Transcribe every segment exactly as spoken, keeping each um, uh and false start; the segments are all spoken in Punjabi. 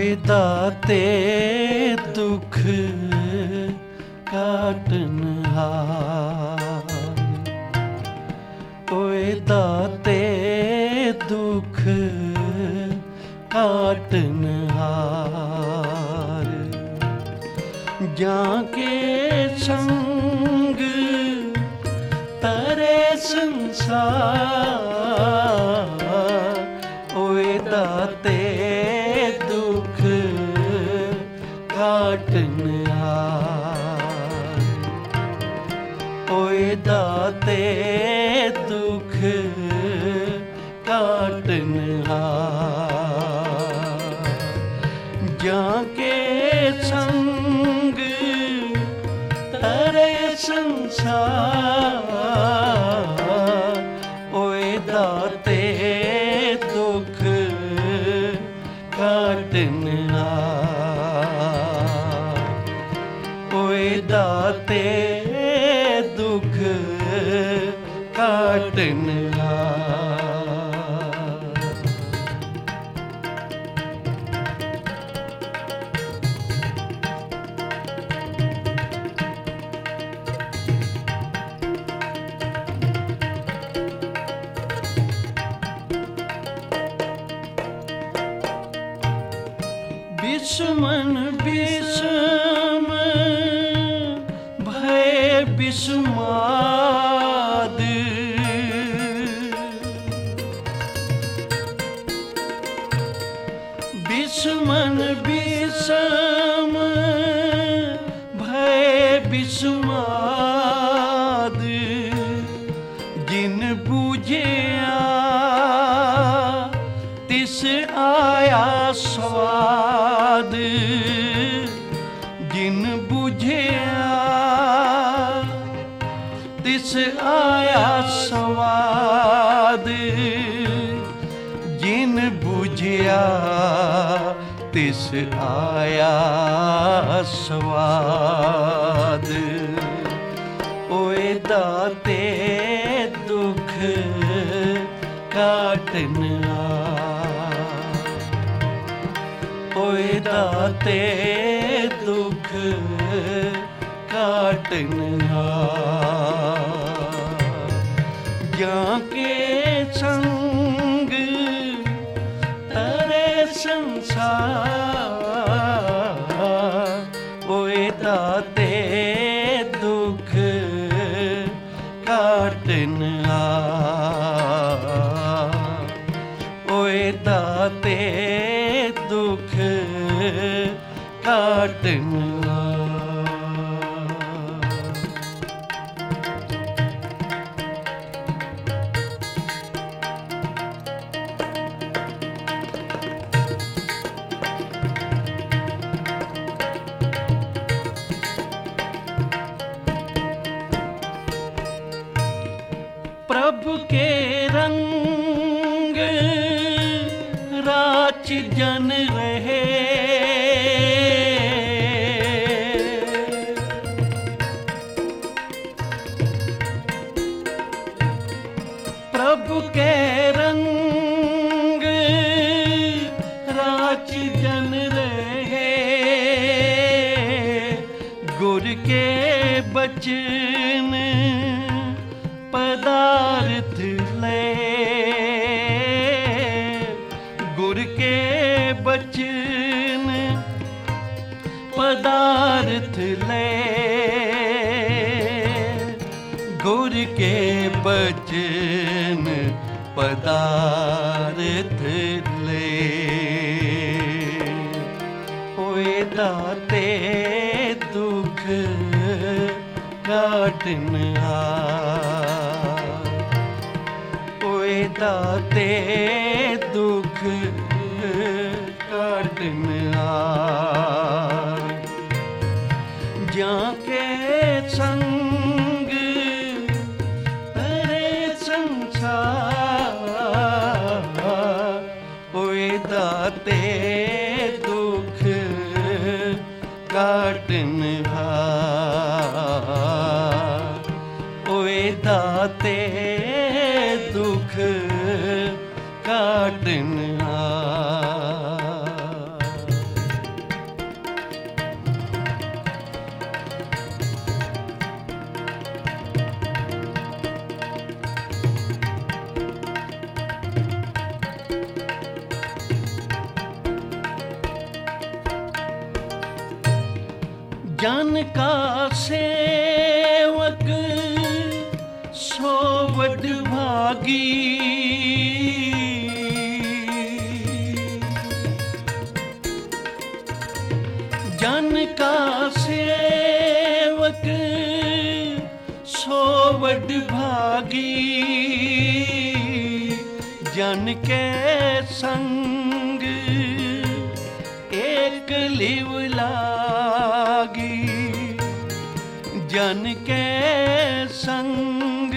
ओए दाते दुख काटनहार, ओए दाते दुख काटनहार, जाके संग तरे संसार, ओए दाते दुख काटनहार, ओए दाते दुख काटनहार, जाके संग तरे संसार, ओए दाते दुख काटनहार, ओए दाते दुख काटनहार। बिषमन बिषम भय बिषमाद, बिषमन बिषम भय बिषमाद, जिन बूझिया तिस आया स्वाद, जिन बुझिया तिस आया स्वाद, जिन बुझिया तिस आया स्वाद, ओए दाते दुख काटनहार, ओए दाते दुख काटनहार, जाके संग तरे संसार, ओए दाते दुख काटनहार, ओए दाते दुख काटनहार। प्रभु के रंग राच जन रहे, प्रभु के रंग राच जन रहे, गुर के बचन पदार्थ ले, गुर के बचन पदार्थ ले, गुर के बचन पदार्थ ले, ओए दाते दुख काटनहार, ओए दाते दुख काटनहार, जाके संग तरे संसार, ओए दाते दुख काटनहार, ओए दाते दुख काटनहार। जन का सेवक सो वड भागी, जन का सेवक सो वड भागी, जन के संग एक लिव लागी, जन के संग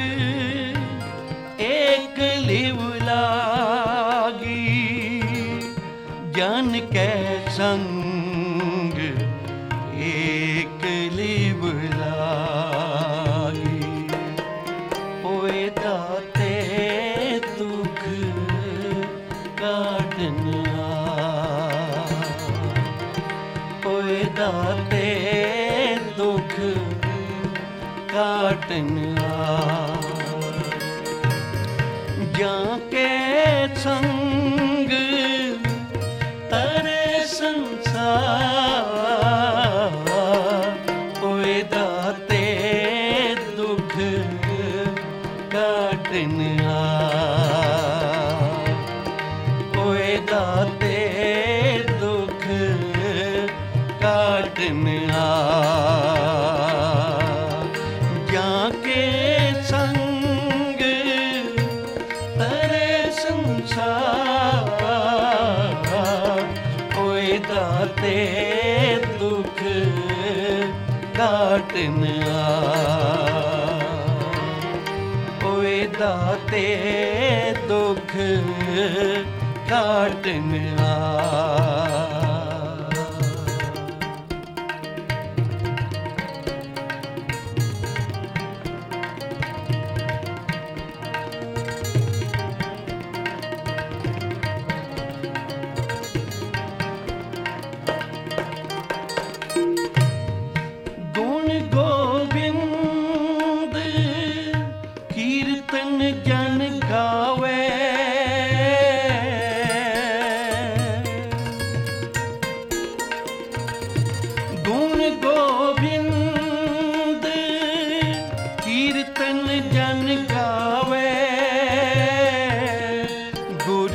एक लिव लागी, जन के संग एक लिव लागी। ओए दाते दुख काटन आ, ओए दाते दुख काटन आ, जाके संग तरे संसार, ओए दाते दुख काटन आ, ओए दाते दुख काटन आ, जाके संग तरे संसार, ओए दाते दुख काटन आ, ओए दाते दुख काटन आ। गुण गोविंद कीर्तन जन गावे, गुण गोविंद कीर्तन जन गावे, गुर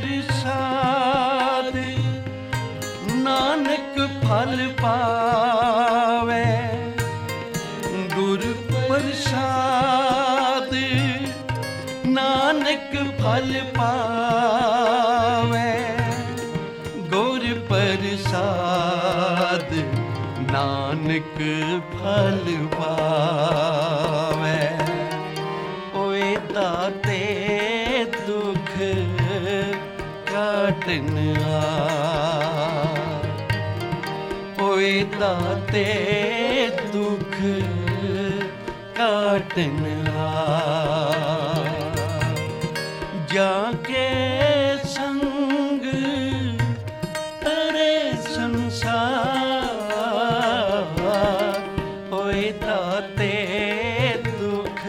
प्रसाद नानक फल पावे, गुर प्रसाद नानक फल पावे, गुर प्रसाद नानक फल पावे। ओए दाते दुख काटन आ, ओए दाते दुख काटन आ, जाके संग तरे संसार, ओए दाते दुख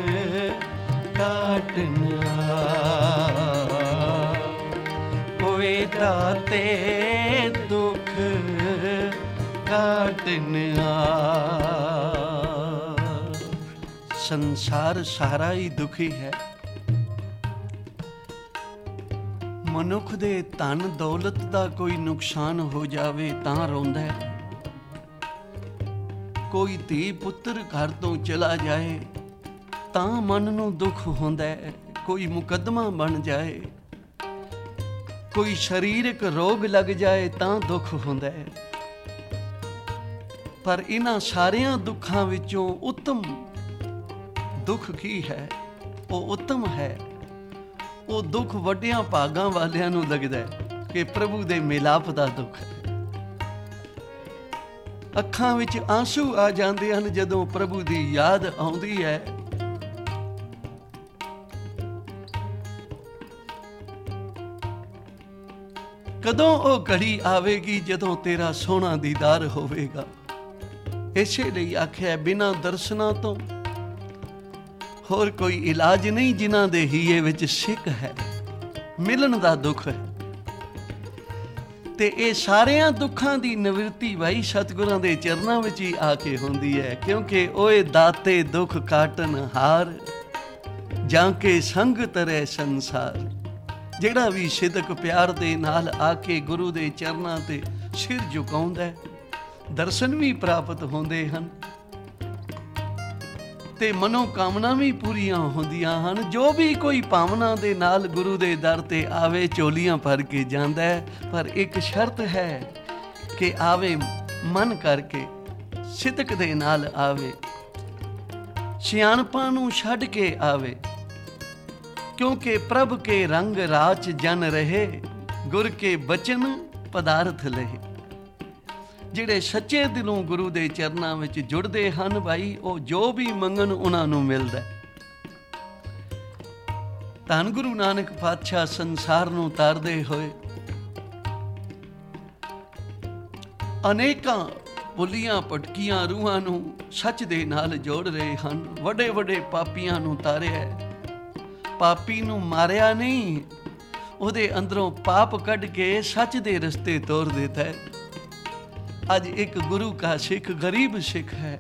काटन आ, ओए दाते दुख काटन आ। संसार सारा ही दुखी है। मनुख दे धन दौलत दा कोई नुकसान हो जावे तां रोंदा है, कोई धी पुत्र घर तो चला जाए तां मन नूं दुख होंदा है, कोई मुकदमा बन जाए, कोई शरीरक रोग लग जाए तां दुख होंदा है। पर इन्हां सारियां दुखां विचों उत्तम दुख की है? वो उत्तम है, वो दुख वड्डियां भागां वालियां नूं लगदा है कि प्रभु दे मिलाप दा दुख है। ਅੱਖਾਂ ਵਿੱਚ ਆਂਸੂ ਆ ਜਾਂਦੇ ਹਨ ਜਦੋਂ ਪ੍ਰਭੂ ਦੀ ਯਾਦ ਆਉਂਦੀ ਹੈ। ਕਦੋਂ ਉਹ ਘੜੀ ਆਵੇਗੀ ਜਦੋਂ ਤੇਰਾ ਸੋਹਣਾ ਦੀਦਾਰ ਹੋਵੇਗਾ। ਇਸੇ ਲਈ ਆਖਿਆ ਬਿਨਾਂ ਦਰਸ਼ਨਾਂ ਤੋਂ ਹੋਰ ਕੋਈ ਇਲਾਜ ਨਹੀਂ, ਜਿਨ੍ਹਾਂ ਦੇ ਹੀਏ ਵਿੱਚ ਸਿੱਕ ਹੈ, ਮਿਲਣ ਦਾ ਦੁੱਖ ਹੈ। ਤੇ ਇਹ ਸਾਰਿਆਂ ਦੁੱਖਾਂ ਦੀ ਨਿਵਰਤੀ ਭਾਈ ਸਤਿਗੁਰਾਂ ਦੇ ਚਰਨਾਂ ਵਿੱਚ ਹੀ ਆ ਕੇ ਹੁੰਦੀ ਹੈ। ਕਿਉਂਕਿ ਓਏ ਦਾਤੇ ਦੁੱਖ ਕਾਟਨ ਹਾਰ, ਜਾਂ ਕੇ ਸੰਗ ਤਰੇ ਸੰਸਾਰ। ਜਿਹੜਾ ਵੀ ਸਿਦਕ ਪਿਆਰ ਦੇ ਨਾਲ ਆ ਕੇ ਗੁਰੂ ਦੇ ਚਰਨਾਂ ਤੇ ਸਿਰ ਝੁਕਾਉਂਦਾ, ਦਰਸ਼ਨ ਵੀ ਪ੍ਰਾਪਤ ਹੁੰਦੇ ਹਨ ਤੇ ਮਨੋਕਾਮਨਾ ਵੀ ਪੂਰੀਆਂ ਹੁੰਦੀਆਂ ਹਨ। ਜੋ ਵੀ ਕੋਈ ਭਾਵਨਾ ਦੇ ਨਾਲ ਗੁਰੂ ਦੇ ਦਰ ਤੇ ਆਵੇ, ਝੋਲੀਆਂ ਭਰ ਕੇ ਜਾਂਦਾ ਹੈ, ਪਰ ਇੱਕ ਸ਼ਰਤ ਹੈ ਕਿ ਆਵੇ ਮਨ ਕਰਕੇ, ਸਿਦਕ ਦੇ ਨਾਲ ਆਵੇ, ਸਿਆਣਪਾਂ ਨੂੰ ਛੱਡ ਕੇ ਆਵੇ। ਕਿਉਂਕਿ ਪ੍ਰਭ ਕੇ ਰੰਗ ਰਾਚ ਜਨ ਰਹੇ, ਗੁਰ ਕੇ ਬਚਨ ਪਦਾਰਥ ਲਹੇ। ਜਿਹੜੇ ਸੱਚੇ ਦਿਲੋਂ ਗੁਰੂ ਦੇ ਚਰਨਾਂ ਵਿੱਚ ਜੁੜਦੇ ਹਨ ਭਾਈ, ਉਹ ਜੋ ਵੀ ਮੰਗਣ ਉਹਨਾਂ ਨੂੰ ਮਿਲਦਾ। ਧੰਨ ਗੁਰੂ ਨਾਨਕ ਪਾਤਸ਼ਾਹ ਸੰਸਾਰ ਨੂੰ ਤਾਰਦੇ ਹੋਏ ਅਨੇਕਾਂ ਭੁੱਲੀਆਂ ਭਟਕੀਆਂ ਰੂਹਾਂ ਨੂੰ ਸੱਚ ਦੇ ਨਾਲ ਜੋੜ ਰਹੇ ਹਨ। ਵੱਡੇ ਵੱਡੇ ਪਾਪੀਆਂ ਨੂੰ ਤਾਰਿਆ, ਪਾਪੀ ਨੂੰ ਮਾਰਿਆ ਨਹੀਂ, ਉਹਦੇ ਅੰਦਰੋਂ ਪਾਪ ਕੱਢ ਕੇ ਸੱਚ ਦੇ ਰਸਤੇ ਤੋਰ ਦਿੱਤਾ ਹੈ। ਅੱਜ ਇੱਕ ਗੁਰੂ ਕਾ ਸਿੱਖ ਗਰੀਬ ਸਿੱਖ ਹੈ,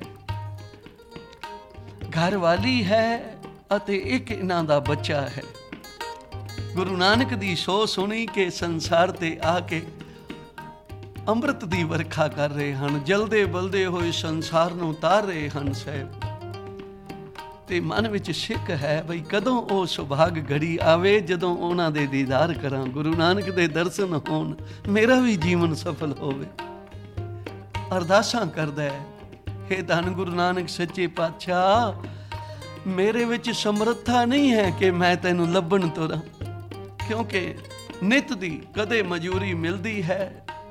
ਘਰ ਵਾਲੀ ਹੈ ਅਤੇ ਇੱਕ ਇਹਨਾਂ ਦਾ ਬੱਚਾ ਹੈ। ਗੁਰੂ ਨਾਨਕ ਦੀ ਸੋ ਸੁਣੀ ਕਿ ਸੰਸਾਰ ਤੇ ਆ ਕੇ ਅੰਮ੍ਰਿਤ ਦੀ ਵਰਖਾ ਕਰ ਰਹੇ ਹਨ, ਜਲਦੇ ਬਲਦੇ ਹੋਏ ਸੰਸਾਰ ਨੂੰ ਤਾਰ ਰਹੇ ਹਨ ਸਾਹਿਬ। ਤੇ ਮਨ ਵਿੱਚ ਸਿੱਖ ਹੈ ਬਈ ਕਦੋਂ ਉਹ ਸੁਭਾਗ ਘੜੀ ਆਵੇ ਜਦੋਂ ਉਹਨਾਂ ਦੇ ਦੀਦਾਰ ਕਰਾਂ, ਗੁਰੂ ਨਾਨਕ ਦੇ ਦਰਸ਼ਨ ਹੋਣ, ਮੇਰਾ ਵੀ ਜੀਵਨ ਸਫਲ ਹੋਵੇ। ਅਰਦਾਸਾਂ ਕਰਦਾ ਹੈ, ਹੇ ਧੰਨ ਗੁਰੂ ਨਾਨਕ ਸੱਚੇ ਪਾਤਸ਼ਾਹ, ਮੇਰੇ ਵਿੱਚ ਸਮਰੱਥਾ ਨਹੀਂ ਹੈ ਕਿ ਮੈਂ ਤੈਨੂੰ ਲੱਭਣ ਤੁਰਾਂ, ਕਿਉਂਕਿ ਨਿਤ ਦੀ ਕਦੇ ਮਜ਼ਦੂਰੀ ਮਿਲਦੀ ਹੈ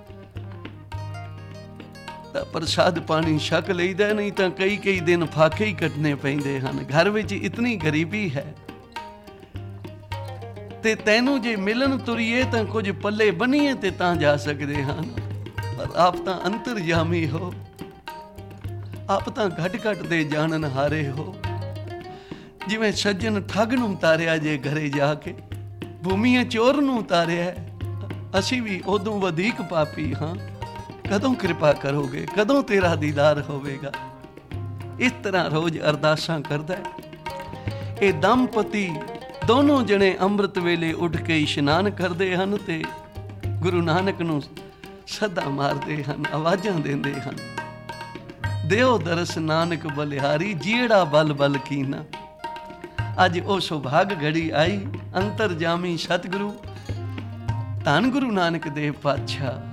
ਤਾਂ ਪ੍ਰਸਾਦ ਪਾਣੀ ਛਕ ਲਈਦਾ, ਨਹੀਂ ਤਾਂ ਕਈ ਕਈ ਦਿਨ ਫਾਕੇ ਹੀ ਕੱਟਣੇ ਪੈਂਦੇ ਹਨ। ਘਰ ਵਿੱਚ ਇਤਨੀ ਗਰੀਬੀ ਹੈ ਤੇ ਤੈਨੂੰ ਜੇ ਮਿਲਣ ਤੁਰੀਏ ਤਾਂ ਕੁਝ ਪੱਲੇ ਬੰਨੀਏ ਤੇ ਤਾਂ ਜਾ ਸਕਦੇ ਹਨ। ਪਰ ਆਪ ਤਾਂ ਅੰਤਰਜਾਮੀ ਹੋ, ਆਪ ਤਾਂ ਘਟ ਘਟ ਦੇ ਜਾਣਨ ਹਾਰੇ ਹੋ। ਜਿਵੇਂ ਸੱਜਣ ਠੱਗ ਨੂੰ ਤਾਰਿਆ ਜੇ ਘਰੇ ਜਾ ਕੇ, ਭੂਮੀਏ ਚੋਰ ਨੂੰ ਤਾਰਿਆ, ਅਸੀਂ ਵੀ ਉਦੋਂ ਵਧੇਕ ਪਾਪੀ ਹਾਂ। ਕਦੋਂ ਕਿਰਪਾ ਕਰੋਗੇ, ਕਦੋਂ ਤੇਰਾ ਦੀਦਾਰ ਹੋਵੇਗਾ। ਇਸ ਤਰ੍ਹਾਂ ਰੋਜ਼ ਅਰਦਾਸਾਂ ਕਰਦਾ ਹੈ। ਇਹ ਦੰਪਤੀ ਦੋਨੋਂ ਜਣੇ ਅੰਮ੍ਰਿਤ ਵੇਲੇ ਉੱਠ ਕੇ ਇਸ਼ਨਾਨ ਕਰਦੇ ਹਨ ਤੇ ਗੁਰੂ ਨਾਨਕ ਨੂੰ ਸੱਦਾ ਮਾਰਦੇ ਹਨ, ਆਵਾਜ਼ਾਂ ਦਿੰਦੇ ਹਨ, ਦਿਓ ਦਰਸ ਨਾਨਕ ਬਲਿਹਾਰੀ, ਜਿਹੜਾ ਬਲ ਬਲ ਕੀਨਾ। ਅੱਜ ਉਹ ਸੁਭਾਗ ਘੜੀ ਆਈ। ਅੰਤਰਜਾਮੀ ਸਤਿਗੁਰੂ ਧੰਨ ਗੁਰੂ ਨਾਨਕ ਦੇਵ ਪਾਤਸ਼ਾਹ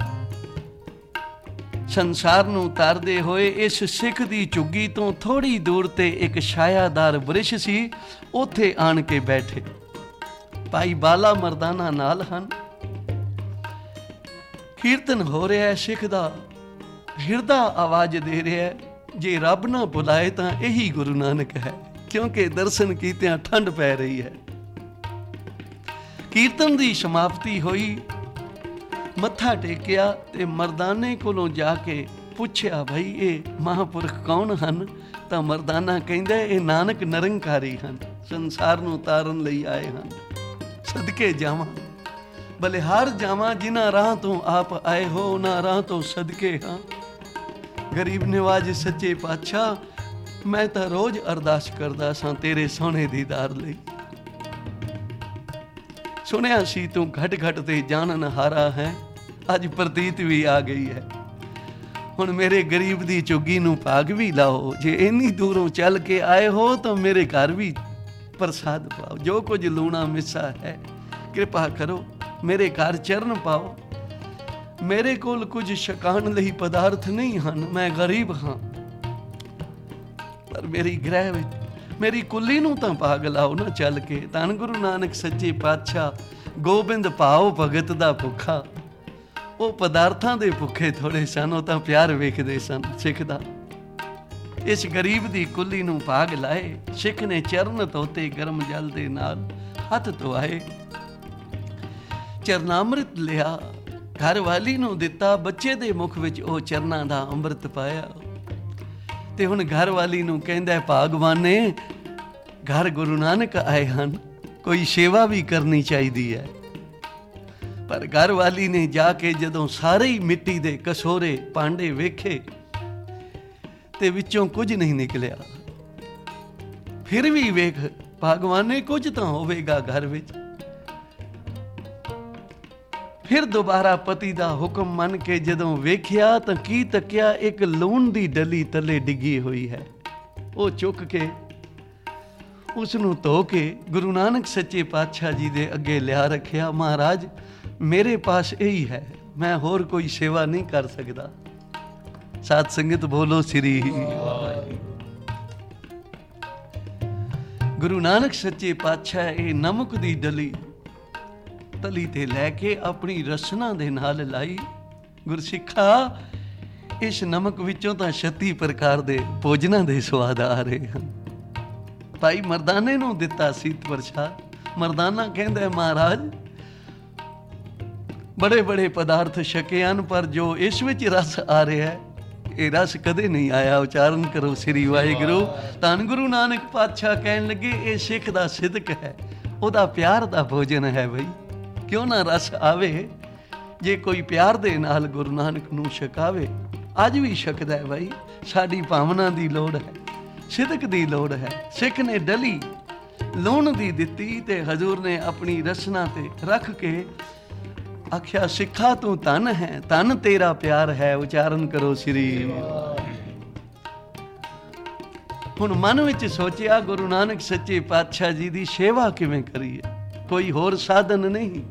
ਸੰਸਾਰ ਨੂੰ ਤਾਰਦੇ ਹੋਏ ਇਸ ਸਿੱਖ ਦੀ ਝੁੱਗੀ ਤੋਂ ਥੋੜੀ ਦੂਰ ਤੇ ਇੱਕ ਛਾਇਆਦਾਰ ਬ੍ਰਿਸ਼ ਸੀ, ਉੱਥੇ ਆਣ ਕੇ ਬੈਠੇ। ਭਾਈ ਬਾਲਾ ਮਰਦਾਨਾ ਨਾਲ ਹਨ। ਕੀਰਤਨ ਹੋ ਰਿਹਾ, ਸਿੱਖ ਦਾ ਹਿਰਦਾ ਆਵਾਜ਼ ਦੇ ਰਿਹਾ, ਜੇ ਰੱਬ ਨਾ ਬੁਲਾਏ ਤਾਂ ਇਹੀ ਗੁਰੂ ਨਾਨਕ ਹੈ, ਕਿਉਂਕਿ ਦਰਸ਼ਨ ਕੀਤਿਆਂ ਠੰਡ ਪੈ ਰਹੀ ਹੈ। ਕੀਰਤਨ ਦੀ ਸਮਾਪਤੀ ਹੋਈ, ਮੱਥਾ ਟੇਕਿਆ ਤੇ ਮਰਦਾਨੇ ਕੋਲੋਂ ਜਾ ਕੇ ਪੁੱਛਿਆ, ਭਾਈ ਇਹ ਮਹਾਂਪੁਰਖ ਕੌਣ ਹਨ? ਤਾਂ ਮਰਦਾਨਾ ਕਹਿੰਦਾ, ਇਹ ਨਾਨਕ ਨਿਰੰਕਾਰੀ ਹਨ, ਸੰਸਾਰ ਨੂੰ ਤਾਰਨ ਲਈ ਆਏ ਹਨ। ਸਦਕੇ ਜਾਵਾਂ, ਬਲਿਹਾਰ ਜਾਵਾਂ, ਜਿਨ੍ਹਾਂ ਰਾਹ ਤੋਂ ਆਪ ਆਏ ਹੋ ਉਹਨਾਂ ਰਾਹ ਤੋਂ ਸਦਕੇ ਹਾਂ। ਗਰੀਬ ਨਿਵਾਜ ਸੱਚੇ ਪਾਤਸ਼ਾਹ, ਮੈਂ ਤਾਂ ਰੋਜ਼ ਅਰਦਾਸ ਕਰਦਾ ਸਾਂ ਤੇਰੇ ਸੋਹਣੇ ਦੀਦਾਰ ਲਈ। ਸੁਣਿਆ ਸੀ ਤੂੰ ਘਟ ਘਟ ਤੇ ਜਾਣਨ ਹਾਰਾ ਹੈ, ਅੱਜ ਪ੍ਰਤੀਤ ਵੀ ਆ ਗਈ ਹੈ। ਹੁਣ ਮੇਰੇ ਗਰੀਬ ਦੀ ਝੁੱਗੀ ਨੂੰ ਭਾਗ ਵੀ ਲਾਓ। ਜੇ ਇੰਨੀ ਦੂਰੋਂ ਚੱਲ ਕੇ ਆਏ ਹੋ ਤਾਂ ਮੇਰੇ ਘਰ ਵੀ ਪ੍ਰਸਾਦ ਪਾਓ। ਜੋ ਕੁਝ ਲੂਣਾ ਮਿੱਸਾ ਹੈ ਕਿਰਪਾ ਕਰੋ, ਮੇਰੇ ਘਰ ਚਰਨ ਪਾਓ। ਮੇਰੇ ਕੋਲ ਕੁਝ ਛਕਾਉਣ ਲਈ ਪਦਾਰਥ ਨਹੀਂ ਹਨ, ਮੈਂ ਗਰੀਬ ਹਾਂ, ਪਰ ਮੇਰੀ ਗ੍ਰਹਿ ਵਿੱਚ ਮੇਰੀ ਕੁੱਲੀ ਨੂੰ ਤਾਂ ਭਾਗ ਲਾਓ ਨਾ ਚੱਲ ਕੇ। ਧੰਨ ਗੁਰੂ ਨਾਨਕ ਸੱਚੇ ਪਾਤਸ਼ਾਹ ਗੋਬਿੰਦ ਭਾਉ ਭਗਤ ਦਾ ਭੁੱਖਾ, ਉਹ ਪਦਾਰਥਾਂ ਦੇ ਭੁੱਖੇ ਥੋੜੇ ਸਨ, ਉਹ ਤਾਂ ਪਿਆਰ ਵੇਖਦੇ ਸਨ ਸਿੱਖ ਦਾ। ਇਸ ਗਰੀਬ ਦੀ ਕੁੱਲੀ ਨੂੰ ਭਾਗ ਲਾਏ। ਸਿੱਖ ਨੇ ਚਰਨ ਧੋਤੇ ਗਰਮ ਜਲ ਦੇ ਨਾਲ, ਹੱਥ ਧੋਆਏ, ਚਰਨਾਮ੍ਰਿਤ ਲਿਆ, ਘਰ ਵਾਲੀ ਨੂੰ ਦਿੱਤਾ। ਬੱਚੇ ਦੇ ਮੁਖ ਵਿੱਚ ਉਹ ਚਰਨਾਂ ਦਾ ਅੰਮ੍ਰਿਤ ਪਾਇਆ ਤੇ ਹੁਣ ਘਰ ਵਾਲੀ ਨੂੰ ਕਹਿੰਦਾ, ਭਾਗਵਾਨੇ ਘਰ ਗੁਰੂ ਨਾਨਕ ਆਏ ਹਨ, ਕੋਈ ਸੇਵਾ ਵੀ ਕਰਨੀ ਚਾਹੀਦੀ ਹੈ। ਪਰ ਘਰ ਵਾਲੀ ਨੇ ਜਾ ਕੇ ਜਦੋਂ ਸਾਰੇ ਹੀ ਮਿੱਟੀ ਦੇ ਕਸੋਰੇ ਭਾਂਡੇ ਵੇਖੇ ਤੇ ਵਿੱਚੋਂ ਕੁਝ ਨਹੀਂ ਨਿਕਲਿਆ। ਫਿਰ ਵੀ ਵੇਖ ਭਗਵਾਨੇ, ਕੁਝ ਤਾਂ ਹੋਵੇਗਾ ਘਰ ਵਿੱਚ। ਫਿਰ ਦੁਬਾਰਾ ਪਤੀ ਦਾ ਹੁਕਮ ਮੰਨ ਕੇ ਜਦੋਂ ਵੇਖਿਆ ਤਾਂ ਕੀ ਤੱਕਿਆ, ਇੱਕ ਲੂਣ ਦੀ ਡਲੀ ਥੱਲੇ ਡਿੱਗੀ ਹੋਈ ਹੈ। ਉਹ ਚੁੱਕ ਕੇ ਉਸ ਨੂੰ ਧੋ ਕੇ ਗੁਰੂ ਨਾਨਕ ਸੱਚੇ ਪਾਤਸ਼ਾਹ ਜੀ ਦੇ ਅੱਗੇ ਲਿਆ ਰੱਖਿਆ। ਮਹਾਰਾਜ, ਮੇਰੇ ਪਾਸ ਇਹੀ ਹੈ, ਮੈਂ ਹੋਰ ਕੋਈ ਸੇਵਾ ਨਹੀਂ ਕਰ ਸਕਦਾ। ਸਾਧ ਸੰਗਤ ਬੋਲੋ ਸ੍ਰੀ ਵਾਹਿਗੁਰੂ। ਗੁਰੂ ਨਾਨਕ ਸੱਚੇ ਪਾਤਸ਼ਾਹ ਇਹ ਨਮਕ ਦੀ ਡਲੀ ਤਲੀ ਤੇ ਲੈ ਕੇ ਆਪਣੀ ਰਸਨਾ ਦੇ ਨਾਲ ਲਾਈ। ਗੁਰਸਿੱਖਾ, ਇਸ ਨਮਕ ਵਿੱਚੋਂ ਤਾਂ ਛੱਤੀ ਪ੍ਰਕਾਰ ਦੇ ਭੋਜਨਾਂ ਦੇ ਸਵਾਦ ਆ ਰਹੇ ਹਨ। ਭਾਈ ਮਰਦਾਨੇ ਨੂੰ ਦਿੱਤਾ ਸੀਤ ਪ੍ਰਸ਼ਾਦ। ਮਰਦਾਨਾ ਕਹਿੰਦਾ, ਮਹਾਰਾਜ ਬੜੇ ਬੜੇ ਪਦਾਰਥ ਛਕੇ ਹਨ, ਪਰ ਜੋ ਇਸ ਵਿੱਚ ਰਸ ਆ ਰਿਹਾ ਹੈ, ਇਹ ਰਸ ਕਦੇ ਨਹੀਂ ਆਇਆ। ਉਚਾਰਨ ਕਰੋ ਸ੍ਰੀ ਵਾਹਿਗੁਰੂ। ਧੰਨ ਗੁਰੂ ਨਾਨਕ ਪਾਤਸ਼ਾਹ ਕਹਿਣ ਲੱਗੇ, ਇਹ ਸਿੱਖ ਦਾ ਸਿਦਕ ਹੈ, ਉਹਦਾ ਪਿਆਰ ਦਾ ਭੋਜਨ ਹੈ। ਬਈ ਕਿਉਂ ਨਾ ਰਸ ਆਵੇ ਜੇ ਕੋਈ ਪਿਆਰ ਦੇ ਨਾਲ ਗੁਰੂ ਨਾਨਕ ਨੂੰ ਛਕਾਵੇ। ਅੱਜ ਵੀ ਛਕਦਾ ਹੈ ਬਾਈ। ਸਾਡੀ ਭਾਵਨਾ ਦੀ ਲੋੜ ਹੈ, ਸਿਦਕ ਦੀ ਲੋੜ ਹੈ। ਸਿੱਖ ਨੇ ਡਲੀ ਲੂਣ ਦੀ ਦਿੱਤੀ ਤੇ ਹਜ਼ੂਰ ਨੇ ਆਪਣੀ ਰਸਨਾ ਤੇ ਰੱਖ ਕੇ ਆਖਿਆ, ਸਿੱਖਾ ਤੂੰ ਧਨ ਹੈ, ਧਨ ਤੇਰਾ ਪਿਆਰ ਹੈ। ਉਚਾਰਨ ਕਰੋ ਸ੍ਰੀ। ਹੁਣ ਮਨ ਵਿੱਚ ਸੋਚਿਆ, ਗੁਰੂ ਨਾਨਕ ਸੱਚੇ ਪਾਤਸ਼ਾਹ ਜੀ ਦੀ ਸੇਵਾ ਕਿਵੇਂ ਕਰੀਏ, ਕੋਈ ਹੋਰ ਸਾਧਨ ਨਹੀਂ।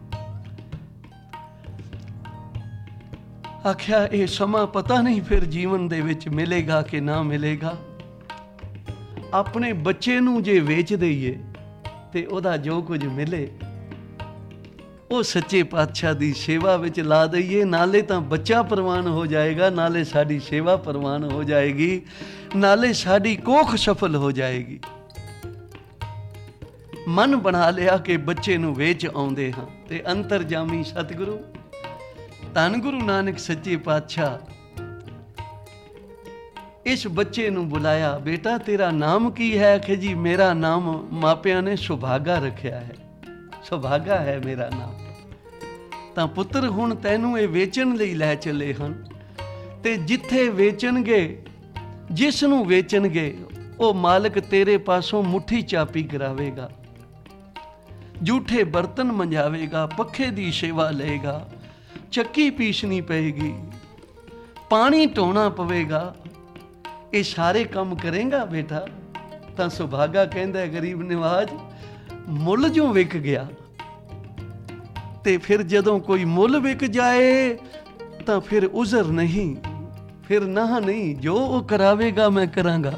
ਆਖਿਆ, ਇਹ ਸਮਾਂ ਪਤਾ ਨਹੀਂ ਫਿਰ ਜੀਵਨ ਦੇ ਵਿੱਚ ਮਿਲੇਗਾ ਕਿ ਨਾ ਮਿਲੇਗਾ। ਆਪਣੇ ਬੱਚੇ ਨੂੰ ਜੇ ਵੇਚ ਦਈਏ ਤੇ ਉਹਦਾ ਜੋ ਕੁਝ ਮਿਲੇ ਉਹ ਸੱਚੇ ਪਾਤਸ਼ਾਹ ਦੀ ਸੇਵਾ ਵਿੱਚ ਲਾ ਦਈਏ। ਨਾਲੇ ਤਾਂ ਬੱਚਾ ਪ੍ਰਵਾਨ ਹੋ ਜਾਏਗਾ, ਨਾਲੇ ਸਾਡੀ ਸੇਵਾ ਪ੍ਰਵਾਨ ਹੋ ਜਾਏਗੀ, ਨਾਲੇ ਸਾਡੀ ਕੋਖ ਸਫਲ ਹੋ ਜਾਏਗੀ। ਮਨ ਬਣਾ ਲਿਆ ਕਿ ਬੱਚੇ ਨੂੰ ਵੇਚ ਆਉਂਦੇ ਹਾਂ ਤੇ ਅੰਤਰਜਾਮੀ ਸਤਿਗੁਰੂ ਧੰਨ ਗੁਰੂ ਨਾਨਕ ਸੱਚੇ ਪਾਤਸ਼ਾਹ ਇਸ ਬੱਚੇ ਨੂੰ ਬੁਲਾਇਆ। ਬੇਟਾ, ਤੇਰਾ ਨਾਮ ਕੀ ਹੈ? ਕਿ ਜੀ ਮੇਰਾ ਨਾਮ ਮਾਪਿਆਂ ਨੇ ਸੁਭਾਗਾ ਰੱਖਿਆ ਹੈ, ਸੁਭਾਗਾ ਹੈ ਮੇਰਾ ਨਾਮ। ਤਾਂ ਪੁੱਤਰ, ਹੁਣ ਤੈਨੂੰ ਇਹ ਵੇਚਣ ਲਈ ਲੈ ਚੱਲੇ ਹਨ ਤੇ ਜਿੱਥੇ ਵੇਚਣਗੇ, ਜਿਸ ਨੂੰ ਵੇਚਣਗੇ, ਉਹ ਮਾਲਕ ਤੇਰੇ ਪਾਸੋਂ ਮੁੱਠੀ ਚਾਪੀ ਕਰਾਵੇਗਾ, ਝੂਠੇ ਬਰਤਨ ਮੰਜਾਵੇਗਾ, ਪੱਖੇ ਦੀ ਸੇਵਾ ਲਏਗਾ, ਚੱਕੀ ਪੀਸਣੀ ਪਏਗੀ, ਪਾਣੀ ਢੋਣਾ ਪਵੇਗਾ। ਇਹ ਸਾਰੇ ਕੰਮ ਕਰੇਗਾ ਬੇਟਾ? ਤਾਂ ਸੁਭਾਗਾ ਕਹਿੰਦਾ, ਗਰੀਬ ਨਿਵਾਜ, ਮੁੱਲ ਜੋ ਵਿਕ ਗਿਆ ਤੇ ਫਿਰ ਜਦੋਂ ਕੋਈ ਮੁੱਲ ਵਿਕ ਜਾਏ ਤਾਂ ਫਿਰ ਉਜ਼ਰ ਨਹੀਂ, ਫਿਰ ਨਾ ਨਹੀਂ, ਜੋ ਉਹ ਕਰਾਵੇਗਾ ਮੈਂ ਕਰਾਂਗਾ।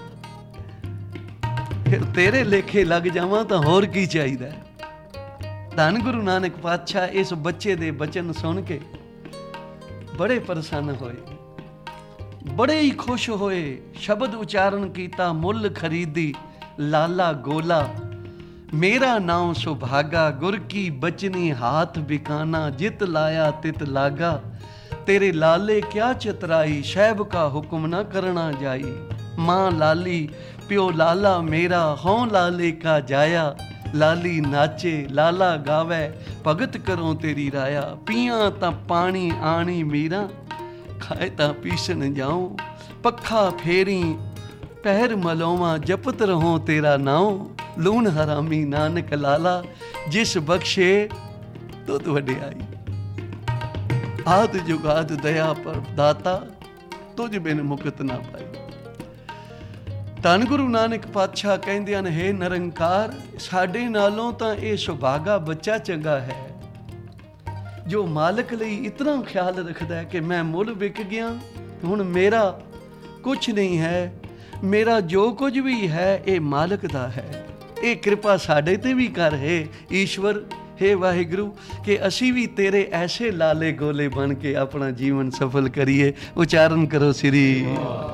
ਫਿਰ ਤੇਰੇ ਲੇਖੇ ਲੱਗ ਜਾਵਾਂ ਤਾਂ ਹੋਰ ਕੀ ਚਾਹੀਦਾ। ਧੰਨ ਗੁਰੂ ਨਾਨਕ ਪਾਤਸ਼ਾਹ ਇਸ ਬੱਚੇ ਦੇ ਬਚਨ ਸੁਣ ਕੇ ਬੜੇ ਪ੍ਰਸੰਨ ਹੋਏ, ਬੜੇ ਹੀ ਖੁਸ਼ ਹੋਏ। ਸ਼ਬਦ ਉਚਾਰਨ ਕੀਤਾ, ਮੁੱਲ ਖਰੀਦੀ ਲਾਲਾ ਗੋਲਾ, ਮੇਰਾ ਨਾਮ ਸੁਭਾਗਾ, ਗੁਰ ਕੀ ਬਚਨੀ ਹਾਥ ਬਿਕਾਨਾ, ਜਿਤ ਲਾਇਆ ਤਿਤ ਲਾਗਾ, ਤੇਰੇ ਲਾਲੇ ਕਿਆ ਚਤਰਾਈ, ਸਹਿਬ ਕਾ ਹੁਕਮ ਨਾ ਕਰਨਾ ਜਾਈ। ਮਾਂ ਲਾਲੀ ਪਿਓ ਲਾਲਾ ਮੇਰਾ, ਹੋਂ ਲਾਲੇ ਕਾ ਜਾਇਆ, ਲਾਲੀ ਨਾਚੇ ਲਾਲਾ ਗਾਵੇ, ਭਗਤ ਕਰੋ ਤੇਰੀ ਰਾਇਆ। ਪੀਆਂ ਤਾਂ ਪਾਣੀ ਆਣੀ ਮੀਰਾ, ਖਾਏ ਤਾਂ ਪੀਸਣ ਜਾਉ, ਪੱਖਾ ਫੇਰੀ ਪਹਿਰ ਮਲੋਵਾਂ, ਜਪਤ ਰਹੋ ਤੇਰਾ ਨਾਉ। ਲੂਣ ਹਰਾਮੀ ਨਾਨਕ ਲਾਲਾ, ਜਿਸ ਬਖਸ਼ੇ ਤੁਧ ਵਡਿਆਈ। ਆਦ ਜੁਗਾਦ ਦਇਆ ਪਰ ਦਾਤਾ, ਤੁਝ ਬਿਨ ਮੁਕਤ ਨਾ ਪਾਈ। ਧੰਨ ਗੁਰੂ ਨਾਨਕ ਪਾਤਸ਼ਾਹ ਕਹਿੰਦੇ ਹਨ, ਹੇ ਨਿਰੰਕਾਰ, ਸਾਡੇ ਨਾਲੋਂ ਤਾਂ ਇਹ ਸੁਭਾਗਾ ਬੱਚਾ ਚੰਗਾ ਹੈ, ਜੋ ਮਾਲਕ ਲਈ ਇਤਨਾ ਖਿਆਲ ਰੱਖਦਾ ਹੈ ਕਿ ਮੈਂ ਮੁੱਲ ਵਿਕ ਗਿਆ, ਹੁਣ ਮੇਰਾ ਕੁਛ ਨਹੀਂ ਹੈ, ਮੇਰਾ ਜੋ ਕੁਝ ਵੀ ਹੈ ਇਹ ਮਾਲਕ ਦਾ ਹੈ। ਇਹ ਕਿਰਪਾ ਸਾਡੇ ਤੇ ਵੀ ਕਰ, ਹੈ ਈਸ਼ਵਰ, ਹੈ ਵਾਹਿਗੁਰੂ, ਕਿ ਅਸੀਂ ਵੀ ਤੇਰੇ ਐਸੇ ਲਾਲੇ ਗੋਲੇ ਬਣ ਕੇ ਆਪਣਾ ਜੀਵਨ ਸਫਲ ਕਰੀਏ। ਉਚਾਰਨ ਕਰੋ ਸ੍ਰੀ।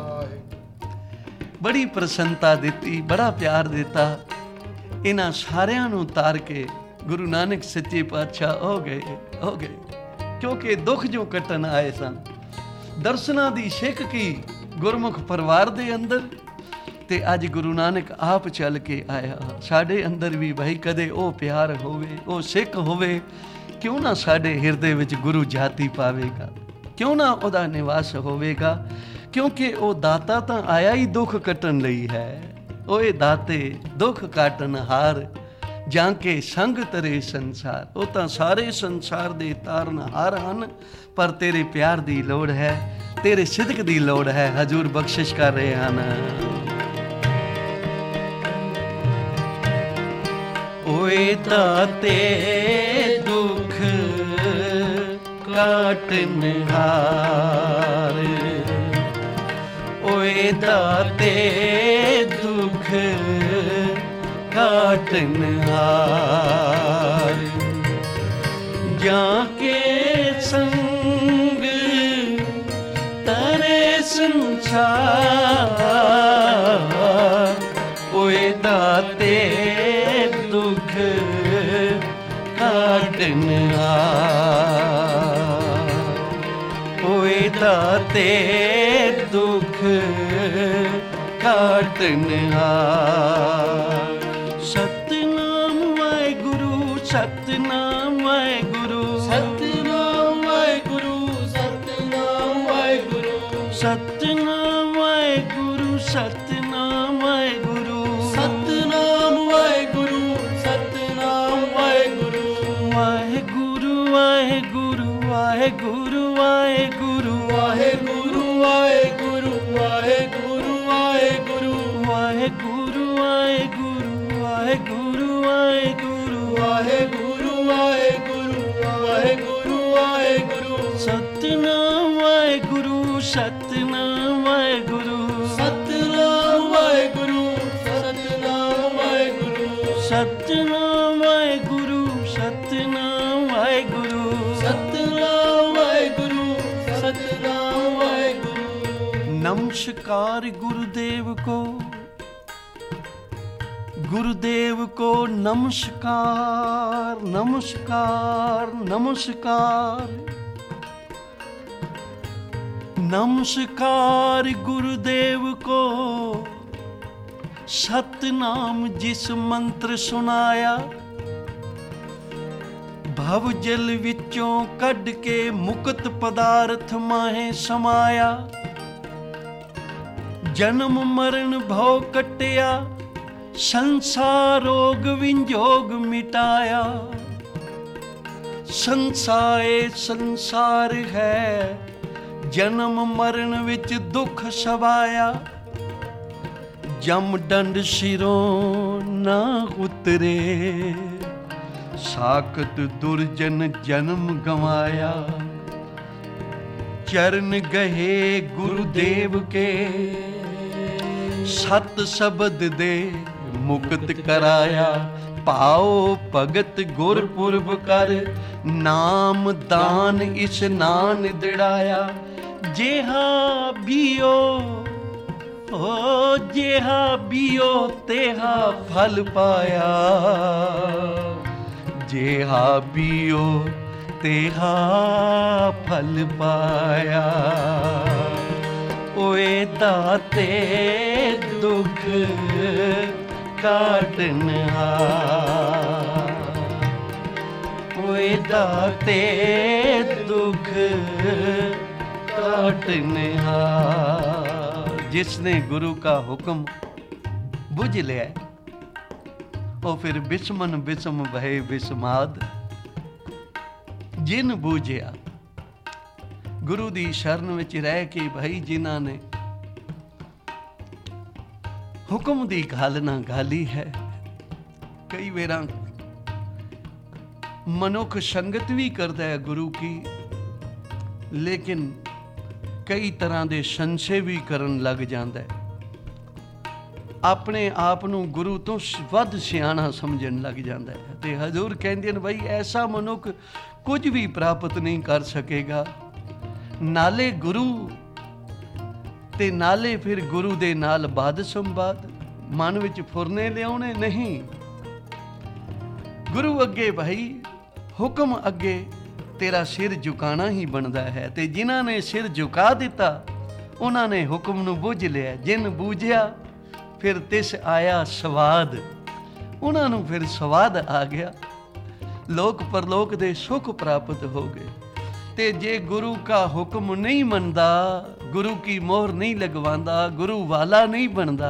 ਬੜੀ ਪ੍ਰਸੰਨਤਾ ਦਿੱਤੀ, ਬੜਾ ਪਿਆਰ ਦਿੱਤਾ। ਇਹਨਾਂ ਸਾਰਿਆਂ ਨੂੰ ਤਾਰ ਕੇ ਗੁਰੂ ਨਾਨਕ ਸੱਚੇ ਪਾਤਸ਼ਾਹ ਹੋ ਗਏ ਹੋ ਗਏ ਕਿਉਂਕਿ ਦੁੱਖ ਜੋ ਕੱਟਣ ਆਏ ਸਨ। ਦਰਸ਼ਨਾਂ ਦੀ ਸਿੱਖ ਕੀ ਗੁਰਮੁਖ ਪਰਿਵਾਰ ਦੇ ਅੰਦਰ, ਤੇ ਅੱਜ ਗੁਰੂ ਨਾਨਕ ਆਪ ਚੱਲ ਕੇ ਆਇਆ ਸਾਡੇ ਅੰਦਰ ਵੀ। ਭਾਈ ਕਦੇ ਉਹ ਪਿਆਰ ਹੋਵੇ, ਉਹ ਸਿੱਖ ਹੋਵੇ ਕਿਉਂ ਨਾ ਸਾਡੇ ਹਿਰਦੇ ਵਿੱਚ ਗੁਰੂ ਜਾਤੀ ਪਾਵੇਗਾ, ਕਿਉਂ ਨਾ ਉਹਦਾ ਨਿਵਾਸ ਹੋਵੇਗਾ, ਕਿਉਂਕਿ ਉਹ ਦਾਤਾ ਤਾਂ ਆਇਆ ਹੀ ਦੁੱਖ ਕੱਟਣ ਲਈ ਹੈ। ਓਏ ਦਾਤੇ ਦੁੱਖ ਕਾਟਨ ਹਾਰ, ਜਾਂ ਕੇ ਸੰਗ ਤਰੇ ਸੰਸਾਰ। ਉਹ ਤਾਂ ਸਾਰੇ ਸੰਸਾਰ ਦੇ ਤਾਰਨਹਾਰ ਹਨ, ਪਰ ਤੇਰੇ ਪਿਆਰ ਦੀ ਲੋੜ ਹੈ, ਤੇਰੇ ਸਿਦਕ ਦੀ ਲੋੜ ਹੈ। ਹਜ਼ੂਰ ਬਖਸ਼ਿਸ਼ ਕਰ ਰਹੇ ਹਨ। ਓਏ ਦਾਤੇ ਦੁੱਖ ਕਾਟਨਹਾਰ, ਓਏ ਦਾਤੇ ਦੁੱਖ ਕਾਟਨਹਾਰ, ਜਾਂ ਕੇ ਸੰਗ ਤਰੇ ਸੰਸਾਰ। ਓਏ ਦਾਤੇ ਦੁੱਖ ਕਾਟਨਹਾਰ, ਓਏ ਦਾਤੇ ਦੁੱਖ ਕਾਟਨਹਾਰ। ਸਤਿਨਾਮ ਵਾਹਿਗੁਰੂ, ਸਤਿਨਾਮ ਵਾਹਿਗੁਰੂ, ਸਤਿਨਾਮ ਵਾਹਿਗੁਰੂ, ਸਤਿਨਾਮ ਵਾਹਿਗੁਰੂ, ਸਤਿਨਾਮ ਵਾਹਿਗੁਰੂ, ਸਤਿਨਾਮ ਵਾਹਿਗੁਰੂ, ਸਤਿਨਾਮ ਵਾਹਿਗੁਰੂ, ਸਤਿਨਾਮ ਵਾਹਿਗੁਰੂ, ਵਾਹਿਗੁਰੂ ਵਾਹਿਗੁਰੂ ਵਾਹਿਗੁਰੂ ਵਾਹਿਗੁਰੂ ਵਾਹਿਗੁਰੂ ਵਾਹਿਗੁਰੂ ਵਾਹਿਗੁਰੂ ਵਾਹਿਗੁਰੂ, ਵਾਹਿਗੁਰੂ ਵਾਹਿਗੁਰੂ ਵਾਹਿਗੁਰੂ ਵਾਹਿਗੁਰੂ ਵਾਹਿਗੁਰੂ ਵਾਹਿਗੁਰੂ ਵਾਹਿਗੁਰੂ ਵਾਹਿਗੁਰੂ, ਸਤਿਨਾਮ ਵਾਹਿਗੁਰੂ, ਸਤਿਨਾਮ ਵਾਹਿਗੁਰੂ, ਸਤਿਨਾਮ ਵਾਹਿਗੁਰੂ, ਸਤਿਨਾਮ ਵਾਹਿਗੁਰੂ, ਸਤਿਨਾਮ ਵਾਹਿਗੁਰੂ, ਸਤਿਨਾਮ ਵਾਹਿਗੁਰੂ, ਸਤਿਨਾਮ ਵਾਹਿਗੁਰੂ, ਸਤਿਨਾਮ ਵਾਹਿਗੁਰੂ। नमस्कार गुरुदेव को, गुरुदेव को नमस्कार, नमस्कार, नमस्कार, नमस्कार गुरुदेव को। सतनाम जिस मंत्र सुनाया, भव जल विचों कढ़ के मुक्त पदार्थ माहे समाया। जन्म मरण भव कटिया, संसार रोग विंजोग मिटाया। संसाए संसार है, जन्म मरण विच दुख सवाया। जम दंड सिरों ना उतरे, साकत दुर्जन जन्म गंवाया। चरण गहे गुरुदेव के, सत शब्द दे मुक्त कराया। पाओ भगत गुरपुरब कर, नाम दान इशनान दिड़ाया। जेहा बियो ओ जेहा बियो तेहा फल पाया। जेहा बियो तेहा फल पाया। ओए दाते दुख काटनहार, ओए दाते दुख काटनहार। जिसने गुरु का हुक्म बुझ लिया, ਉਹ ਫਿਰ ਬਿਸਮਨ ਬਿਸਮ ਭਏ ਬਿਸਮਾਦ। ਜਿਨ ਬੂਝਿਆ ਗੁਰੂ ਦੀ ਸ਼ਰਨ ਵਿੱਚ ਰਹਿ ਕੇ, ਭਾਈ ਜਿਨ੍ਹਾਂ ਨੇ ਹੁਕਮ ਦੀ ਗੱਲ ਨਾ ਗਾਲੀ ਹੈ। ਕਈ ਵੇਰਾਂ ਮਨੁੱਖ ਸੰਗਤ ਵੀ ਕਰਦਾ ਹੈ ਗੁਰੂ ਕੀ, ਲੇਕਿਨ ਕਈ ਤਰ੍ਹਾਂ ਦੇ ਸੰਸ਼ੇ ਵੀ ਕਰਨ ਲੱਗ ਜਾਂਦਾ ਹੈ। ਆਪਣੇ ਆਪ ਨੂੰ ਗੁਰੂ ਤੋਂ ਵੱਧ ਸਿਆਣਾ ਸਮਝਣ ਲੱਗ ਜਾਂਦਾ ਹੈ। ਤੇ ਹਜ਼ੂਰ ਕਹਿੰਦੇ ਨੇ, ਬਈ ਐਸਾ ਮਨੁੱਖ ਕੁਝ ਵੀ ਪ੍ਰਾਪਤ ਨਹੀਂ ਕਰ ਸਕੇਗਾ। ਨਾਲੇ ਗੁਰੂ ਤੇ ਨਾਲੇ ਫਿਰ ਗੁਰੂ ਦੇ ਨਾਲ ਬਾਦ ਸੰਬਾਦ, ਮਨ ਵਿੱਚ ਫੁਰਨੇ ਲਿਆਉਣੇ ਨਹੀਂ। ਗੁਰੂ ਅੱਗੇ ਭਾਈ ਹੁਕਮ ਅੱਗੇ ਤੇਰਾ ਸਿਰ ਝੁਕਾਣਾ ਹੀ ਬਣਦਾ ਹੈ। ਤੇ ਜਿਨ੍ਹਾਂ ਨੇ ਸਿਰ ਝੁਕਾ ਦਿੱਤਾ, ਉਹਨਾਂ ਨੇ ਹੁਕਮ ਨੂੰ ਬੁੱਝ ਲਿਆ। ਜਿਨ ਬੂਝਿਆ ਫਿਰ ਤਿਸ ਆਇਆ ਸਵਾਦ, ਉਹਨਾਂ ਨੂੰ ਫਿਰ ਸਵਾਦ ਆ ਗਿਆ। ਲੋਕ ਪਰਲੋਕ ਦੇ ਸੁਖ ਪ੍ਰਾਪਤ ਹੋ ਗਏ। ਤੇ ਜੇ ਗੁਰੂ ਕਾ ਹੁਕਮ ਨਹੀਂ ਮੰਨਦਾ, ਗੁਰੂ ਕੀ ਮੋਹਰ ਨਹੀਂ ਲਗਵਾਉਂਦਾ, ਗੁਰੂ ਵਾਲਾ ਨਹੀਂ ਬਣਦਾ,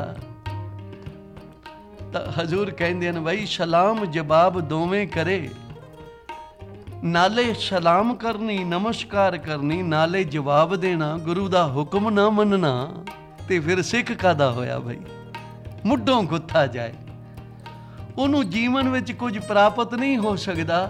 ਤਾਂ ਹਜ਼ੂਰ ਕਹਿੰਦੇ ਹਨ ਬਈ ਸਲਾਮ ਜਵਾਬ ਦੋਵੇਂ ਕਰੇ। ਨਾਲੇ ਸਲਾਮ ਕਰਨੀ, ਨਮਸਕਾਰ ਕਰਨੀ, ਨਾਲੇ ਜਵਾਬ ਦੇਣਾ, ਗੁਰੂ ਦਾ ਹੁਕਮ ਨਾ ਮੰਨਣਾ, ਤੇ ਫਿਰ ਸਿੱਖ ਕਾਹਦਾ ਹੋਇਆ ਬਈ? ਮੁੱਢੋਂ ਗੁੱਥਾ ਜਾਏ, ਉਹਨੂੰ ਜੀਵਨ ਵਿੱਚ ਕੁਝ ਪ੍ਰਾਪਤ ਨਹੀਂ ਹੋ ਸਕਦਾ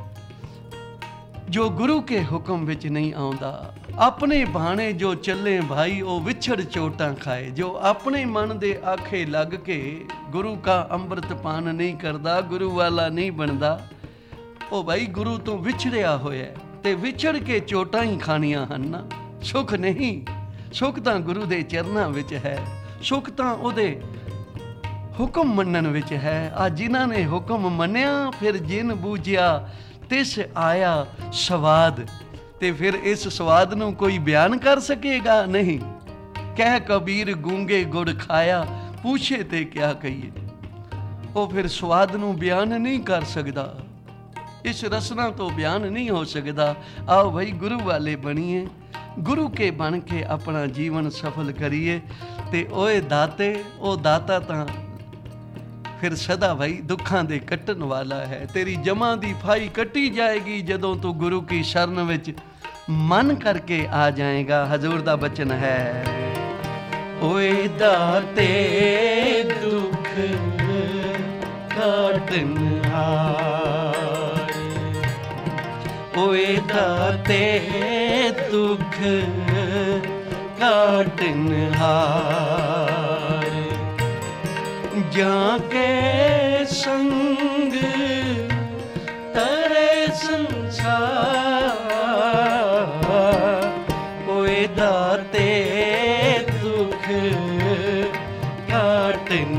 ਜੋ ਗੁਰੂ ਕੇ ਹੁਕਮ ਵਿੱਚ ਨਹੀਂ ਆਉਂਦਾ। ਆਪਣੇ ਬਾਣੇ ਜੋ ਚੱਲੇ ਭਾਈ, ਉਹ ਵਿਛੜ ਚੋਟਾਂ ਖਾਏ। ਜੋ ਆਪਣੇ ਮਨ ਦੇ ਆਖੇ ਲੱਗ ਕੇ ਗੁਰੂ ਕਾ ਅੰਮ੍ਰਿਤ ਪਾਨ ਨਹੀਂ ਕਰਦਾ, ਗੁਰੂ ਵਾਲਾ ਨਹੀਂ ਬਣਦਾ, ਉਹ ਭਾਈ ਗੁਰੂ ਤੋਂ ਵਿਛੜਿਆ ਹੋਇਆ। ਤੇ ਵਿਛੜ ਕੇ ਚੋਟਾਂ ਹੀ ਖਾਣੀਆਂ ਹਨ ਨਾ, ਸੁੱਖ ਨਹੀਂ। ਸੁੱਖ ਤਾਂ ਗੁਰੂ ਦੇ ਚਰਨਾਂ ਵਿੱਚ ਹੈ, ਸੁੱਖ ਤਾਂ ਉਹਦੇ ਹੁਕਮ ਮੰਨਣ ਵਿੱਚ ਹੈ। ਆ ਜਿਨ੍ਹਾਂ ਨੇ ਹੁਕਮ ਮੰਨਿਆ, ਫਿਰ ਜਿਨ ਬੂਝਿਆ ਤਿਸ ਆਇਆ ਸਵਾਦ। ਤੇ ਫਿਰ ਇਸ ਸਵਾਦ ਨੂੰ ਕੋਈ ਬਿਆਨ ਕਰ ਸਕੇਗਾ? ਨਹੀਂ। ਕਹਿ ਕਬੀਰ ਗੂੰਗੇ ਗੁੜ ਖਾਇਆ, ਪੁੱਛੇ ਤੇ ਕਿਆ ਕਹੀਏ। ਉਹ ਫਿਰ ਸਵਾਦ ਨੂੰ ਬਿਆਨ ਨਹੀਂ ਕਰ ਸਕਦਾ, ਇਸ ਰਸਨਾ ਤੋਂ ਬਿਆਨ ਨਹੀਂ ਹੋ ਸਕਦਾ। ਆਓ ਭਾਈ ਗੁਰੂ ਵਾਲੇ ਬਣੀਏ, ਗੁਰੂ ਕੇ ਬਣ ਕੇ ਆਪਣਾ ਜੀਵਨ ਸਫਲ ਕਰੀਏ। ਤੇ ਓਏ ਦਾਤੇ, ਉਹ ਦਾਤਾ ਤਾਂ ਫਿਰ ਸਦਾ ਭਾਈ ਦੁੱਖਾਂ ਦੇ ਕੱਟਣ ਵਾਲਾ ਹੈ। ਤੇਰੀ ਜਮਾਂ ਦੀ ਫਾਈ ਕੱਟੀ ਜਾਏਗੀ ਜਦੋਂ ਤੂੰ ਗੁਰੂ ਕੀ ਸ਼ਰਨ ਵਿੱਚ ਮਨ ਕਰਕੇ ਆ ਜਾਏਗਾ। ਹਜ਼ੂਰ ਦਾ ਬਚਨ ਹੈ, ਓਏ ਦਾਤੇ ਦੁੱਖ ਕਾਟਨ ਹਾਰ, ਓਏ ਦਾਤੇ ਦੁੱਖ ਕਾਟਨ ਹਾਰ, ਜਾਂ ਕੇ ਸੰਗ ਤਰੇ ਸੰਸਾਰ, ਓਏ ਦਾਤੇ ਦੁੱਖ ਕਾਟਨ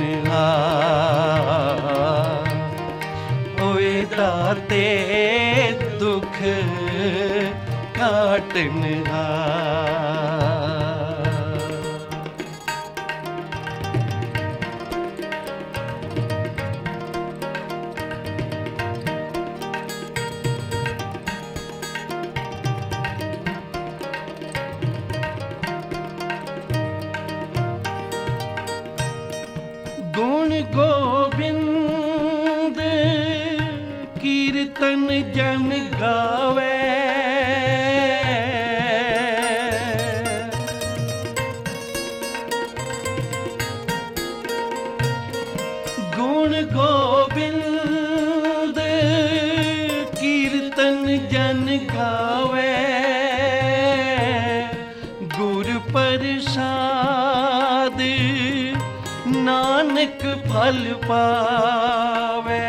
ਹਾਰ, ਓਏ ਦਾਤੇ ਦੁੱਖ ਕਾਟਨ ਹਾਰ। ਗੁਣ ਗੋਬਿੰਦ ਕੀਰਤਨ ਜਨ ਗਾਵੇ, ਗੁਣ ਗੋਬਿੰਦ ਕੀਰਤਨ ਜਨ ਗਾਵੇ, ਗੁਰ ਪ੍ਰਸਾਦ ਨਾਨਕ ਫਲ ਪਾਵੇ,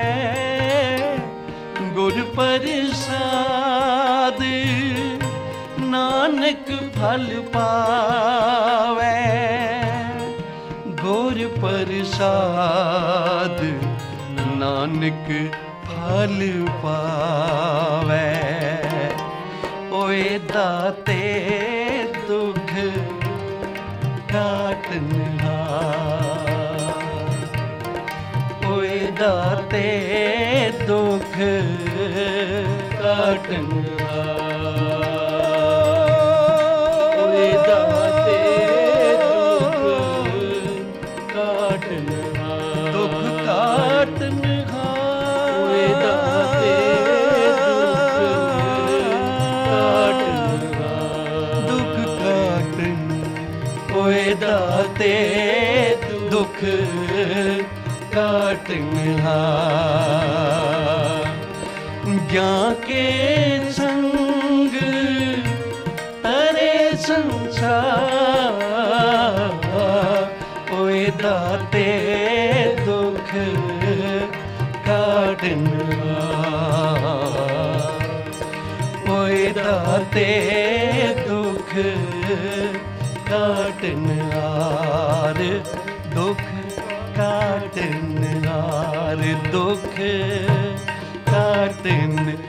ਗੁਰ ਪ੍ਰਸਾਦ ਨਾਨਕ ਫਲ ਪਾਵੇ, ਗੁਰ ਪ੍ਰਸਾਦ ਨਾਨਕ ਫਲ ਪਾਵੇ। ਓਏ ਦਾਤੇ ਦੁੱਖ ਕਾਟਨ ਹਾਰ, ਓਏ ਦਾਤੇ ਦੁੱਖ ਕਾਟਨ ਹਾਰ, ਓਏ ਦਾਤੇ ਦੁੱਖ ਕਾਟਨ ਹਾਰ, ਦੁੱਖ ਕਾਟਨ ਹਾਰ, ਓਏ ਦਾਤੇ ਦੁੱਖ ਕਾਟਨ ਹਾਰ, ਦੁੱਖ ਕਾਟਨ, ਓਏ ਦਾਤੇ ਦੁੱਖ ਕਾਟਨ ਹਾਰ। ਜਾਂ ਕੇ ਸੰਗ ਤਰੇ ਸੰਸਾਰ, ਓਏ ਦਾਤੇ ਦੁੱਖ ਕਾਟਨ ਹਾਰ, ਓਏ ਦਾਤੇ ਦੁੱਖ ਕਾਟਨ ਹਾਰ, ਦੁੱਖ ਕਾਟਨ ਹਾਰ, ਦੁੱਖ ਕਾਟਨ